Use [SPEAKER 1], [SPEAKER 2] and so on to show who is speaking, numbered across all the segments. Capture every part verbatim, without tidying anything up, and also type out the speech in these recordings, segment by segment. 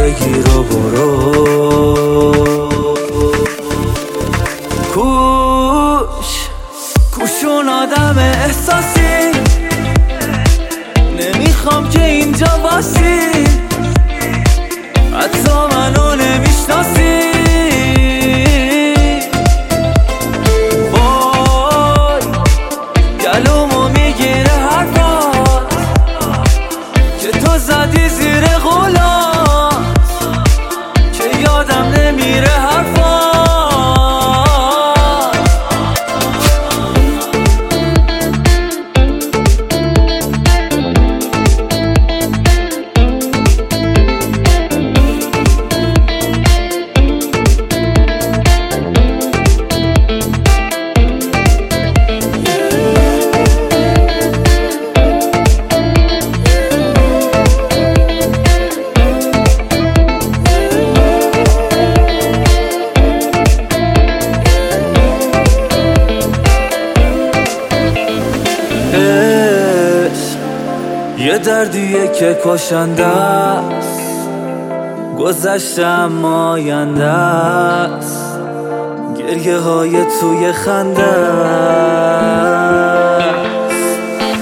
[SPEAKER 1] بگیر و برو. کوش کوشون آدم احساسی، نمیخوام که اینجا باسی، حتی منو نمیشناسی. وای گلومو میگیره حرفات که تو زدی زیر غولات، که یادم نمیره حرفات. یه دردیه که کشنده است، گذشتم آینده است، گریه های توی خنده است.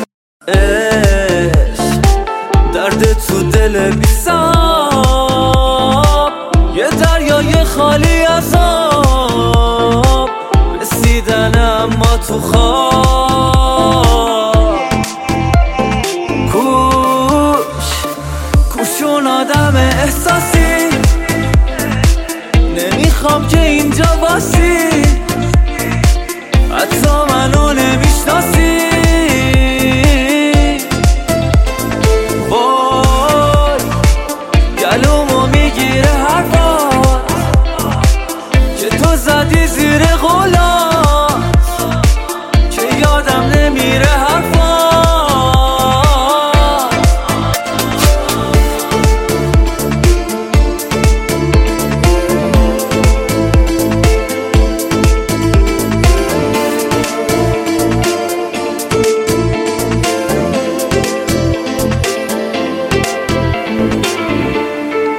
[SPEAKER 1] عشق درد تو دل بی‌حساب، یه دریای خالی از آب، رسیدن اما تو خواب. کوشون آدم احساسی، نمیخوام که اینجا باسی، حتی منو نمیشناسی. وای گلومو میگیره حرفات که تو زدی زیر غولات، که یادم نمیره حرفات.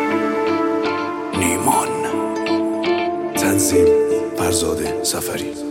[SPEAKER 2] تنظیم فرزاد سفری.